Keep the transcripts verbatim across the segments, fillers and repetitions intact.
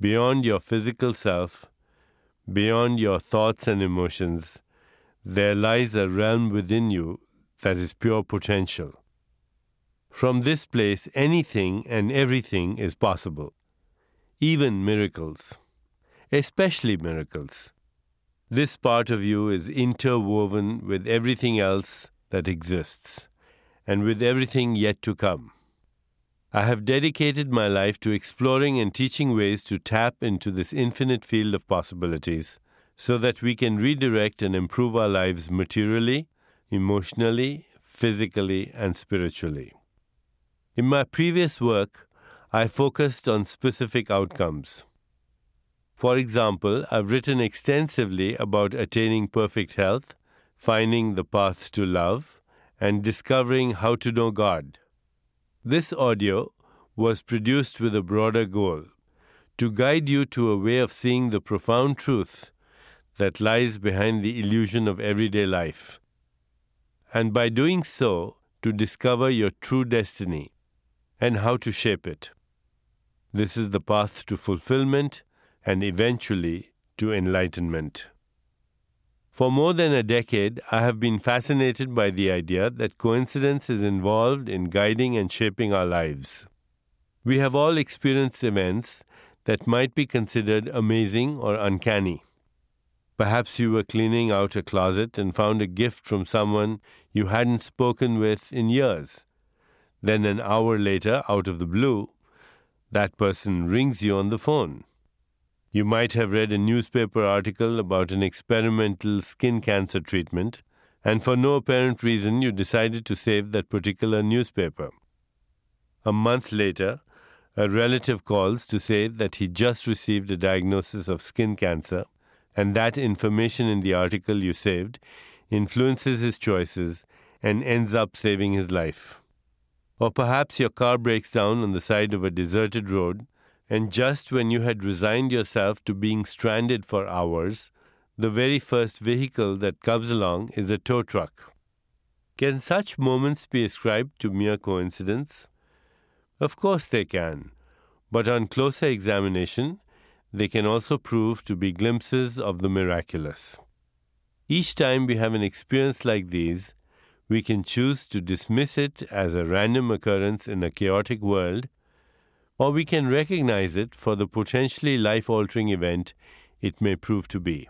beyond your physical self, beyond your thoughts and emotions, there lies a realm within you that is pure potential. From this place, anything and everything is possible, even miracles, especially miracles. This part of you is interwoven with everything else that exists, and with everything yet to come. I have dedicated my life to exploring and teaching ways to tap into this infinite field of possibilities so that we can redirect and improve our lives materially, emotionally, physically, and spiritually. In my previous work, I focused on specific outcomes. For example, I've written extensively about attaining perfect health, finding the path to love, and discovering how to know God. This audio was produced with a broader goal, to guide you to a way of seeing the profound truth that lies behind the illusion of everyday life, and by doing so, to discover your true destiny and how to shape it. This is the path to fulfillment and eventually to enlightenment. For more than a decade, I have been fascinated by the idea that coincidence is involved in guiding and shaping our lives. We have all experienced events that might be considered amazing or uncanny. Perhaps you were cleaning out a closet and found a gift from someone you hadn't spoken with in years. Then an hour later, out of the blue, that person rings you on the phone. You might have read a newspaper article about an experimental skin cancer treatment, and for no apparent reason you decided to save that particular newspaper. A month later, a relative calls to say that he just received a diagnosis of skin cancer, and that information in the article you saved influences his choices and ends up saving his life. Or perhaps your car breaks down on the side of a deserted road, and just when you had resigned yourself to being stranded for hours, the very first vehicle that comes along is a tow truck. Can such moments be ascribed to mere coincidence? Of course they can, but on closer examination, they can also prove to be glimpses of the miraculous. Each time we have an experience like these, we can choose to dismiss it as a random occurrence in a chaotic world, or we can recognize it for the potentially life-altering event it may prove to be.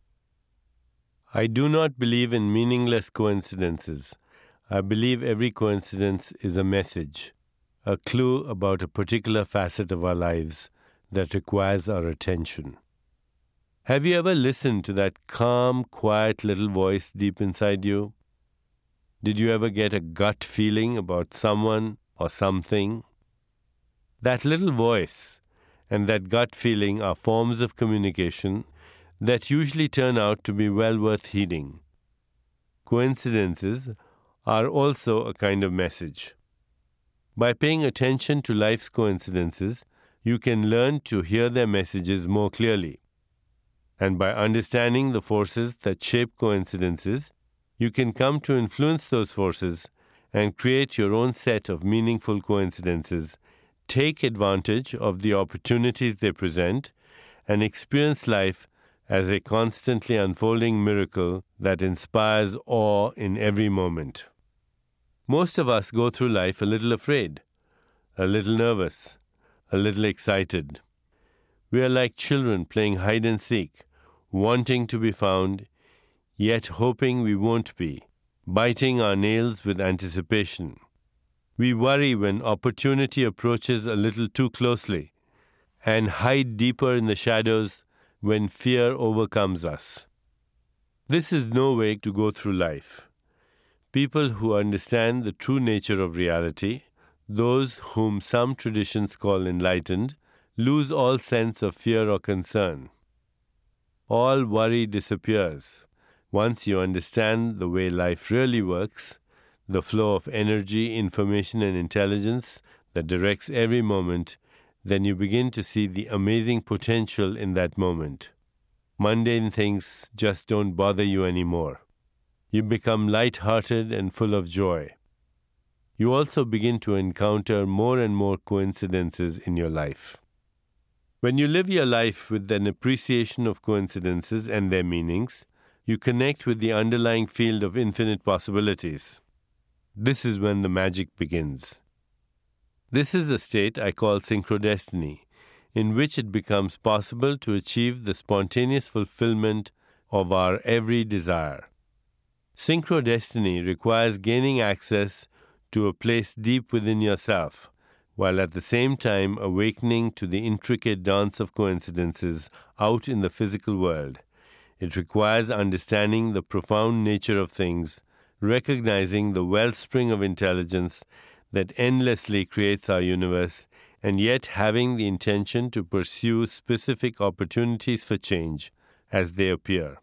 I do not believe in meaningless coincidences. I believe every coincidence is a message, a clue about a particular facet of our lives that requires our attention. Have you ever listened to that calm, quiet little voice deep inside you? Did you ever get a gut feeling about someone or something? That little voice and that gut feeling are forms of communication that usually turn out to be well worth heeding. Coincidences are also a kind of message. By paying attention to life's coincidences, you can learn to hear their messages more clearly. And by understanding the forces that shape coincidences, you can come to influence those forces and create your own set of meaningful coincidences. Take advantage of the opportunities they present, and experience life as a constantly unfolding miracle that inspires awe in every moment. Most of us go through life a little afraid, a little nervous, a little excited. We are like children playing hide and seek, wanting to be found, yet hoping we won't be, biting our nails with anticipation. We worry when opportunity approaches a little too closely, and hide deeper in the shadows when fear overcomes us. This is no way to go through life. People who understand the true nature of reality, those whom some traditions call enlightened, lose all sense of fear or concern. All worry disappears. Once you understand the way life really works, the flow of energy, information, and intelligence that directs every moment, then you begin to see the amazing potential in that moment. Mundane things just don't bother you anymore. You become light-hearted and full of joy. You also begin to encounter more and more coincidences in your life. When you live your life with an appreciation of coincidences and their meanings, you connect with the underlying field of infinite possibilities. This is when the magic begins. This is a state I call synchrodestiny, in which it becomes possible to achieve the spontaneous fulfillment of our every desire. Synchrodestiny requires gaining access to a place deep within yourself, while at the same time awakening to the intricate dance of coincidences out in the physical world. It requires understanding the profound nature of things, recognizing the wellspring of intelligence that endlessly creates our universe, and yet having the intention to pursue specific opportunities for change as they appear.